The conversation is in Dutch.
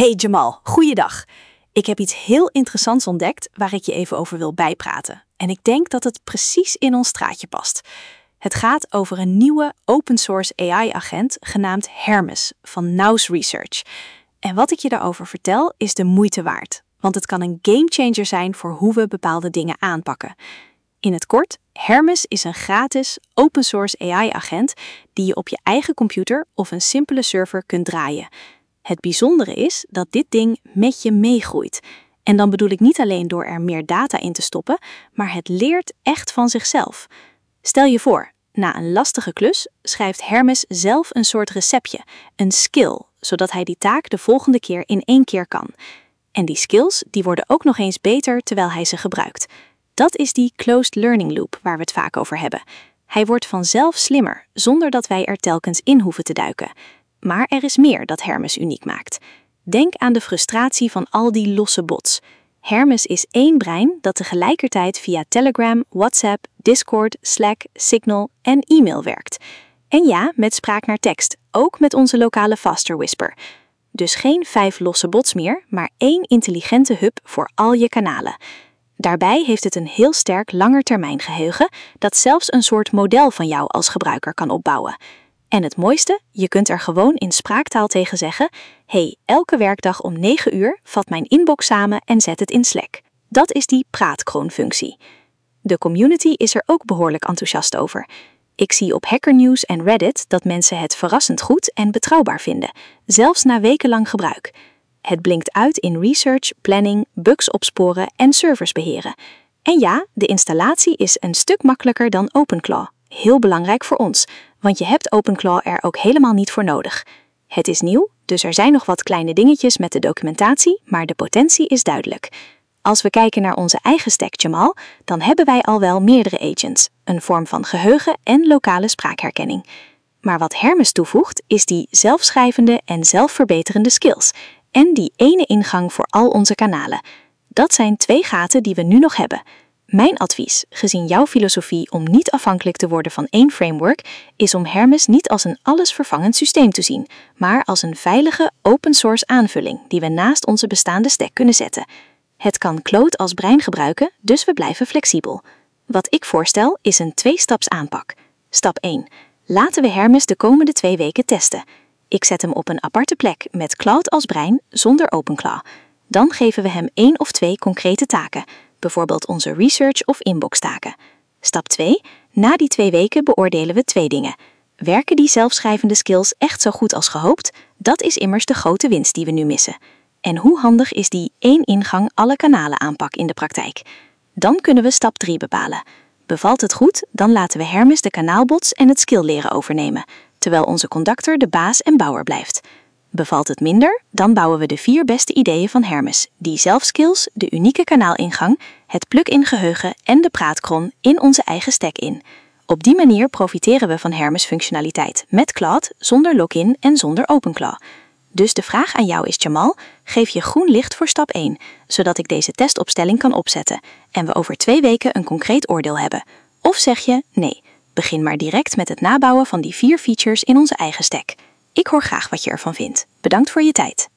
Hey Jamal, goeiedag. Ik heb iets heel interessants ontdekt waar ik je even over wil bijpraten. En ik denk dat het precies in ons straatje past. Het gaat over een nieuwe open-source AI-agent genaamd Hermes van Nous Research. En wat ik je daarover vertel is de moeite waard. Want het kan een gamechanger zijn voor hoe we bepaalde dingen aanpakken. In het kort, Hermes is een gratis open-source AI-agent die je op je eigen computer of een simpele server kunt draaien. Het bijzondere is dat dit ding met je meegroeit. En dan bedoel ik niet alleen door er meer data in te stoppen, maar het leert echt van zichzelf. Stel je voor, na een lastige klus schrijft Hermes zelf een soort receptje, een skill, zodat hij die taak de volgende keer in 1 keer kan. En die skills die worden ook nog eens beter terwijl hij ze gebruikt. Dat is die closed learning loop waar we het vaak over hebben. Hij wordt vanzelf slimmer, zonder dat wij er telkens in hoeven te duiken. Maar er is meer dat Hermes uniek maakt. Denk aan de frustratie van al die losse bots. Hermes is één brein dat tegelijkertijd via Telegram, WhatsApp, Discord, Slack, Signal en e-mail werkt. En ja, met spraak naar tekst, ook met onze lokale Faster Whisper. Dus geen 5 losse bots meer, maar 1 intelligente hub voor al je kanalen. Daarbij heeft het een heel sterk langetermijngeheugen dat zelfs een soort model van jou als gebruiker kan opbouwen. En het mooiste, je kunt er gewoon in spraaktaal tegen zeggen: hey, elke werkdag om 9 uur vat mijn inbox samen en zet het in Slack. Dat is die praatkroonfunctie. De community is er ook behoorlijk enthousiast over. Ik zie op Hacker News en Reddit dat mensen het verrassend goed en betrouwbaar vinden, zelfs na wekenlang gebruik. Het blinkt uit in research, planning, bugs opsporen en servers beheren. En ja, de installatie is een stuk makkelijker dan OpenClaw. Heel belangrijk voor ons, want je hebt OpenClaw er ook helemaal niet voor nodig. Het is nieuw, dus er zijn nog wat kleine dingetjes met de documentatie, maar de potentie is duidelijk. Als we kijken naar onze eigen stack Jamal, dan hebben wij al wel meerdere agents, een vorm van geheugen en lokale spraakherkenning. Maar wat Hermes toevoegt, is die zelfschrijvende en zelfverbeterende skills en die ene ingang voor al onze kanalen. Dat zijn 2 gaten die we nu nog hebben. Mijn advies, gezien jouw filosofie om niet afhankelijk te worden van 1 framework, is om Hermes niet als een allesvervangend systeem te zien, maar als een veilige open-source aanvulling die we naast onze bestaande stack kunnen zetten. Het kan Claude als brein gebruiken, dus we blijven flexibel. Wat ik voorstel is een 2-staps aanpak. Stap 1. Laten we Hermes de komende 2 weken testen. Ik zet hem op een aparte plek met Claude als brein zonder OpenClaw. Dan geven we hem 1 of 2 concrete taken, bijvoorbeeld onze research of inbox taken. Stap 2. Na die 2 weken beoordelen we 2 dingen. Werken die zelfschrijvende skills echt zo goed als gehoopt? Dat is immers de grote winst die we nu missen. En hoe handig is die 1 ingang alle kanalen aanpak in de praktijk? Dan kunnen we stap 3 bepalen. Bevalt het goed, dan laten we Hermes de kanaalbots en het skill leren overnemen, terwijl onze conductor de baas en bouwer blijft. Bevalt het minder, dan bouwen we de 4 beste ideeën van Hermes, die zelfskills, de unieke kanaalingang, het plug-in geheugen en de praatkron in onze eigen stack in. Op die manier profiteren we van Hermes functionaliteit met Claude, zonder login en zonder OpenClaw. Dus de vraag aan jou is, Jamal, geef je groen licht voor stap 1, zodat ik deze testopstelling kan opzetten en we over 2 weken een concreet oordeel hebben. Of zeg je, nee, begin maar direct met het nabouwen van die 4 features in onze eigen stack. Ik hoor graag wat je ervan vindt. Bedankt voor je tijd.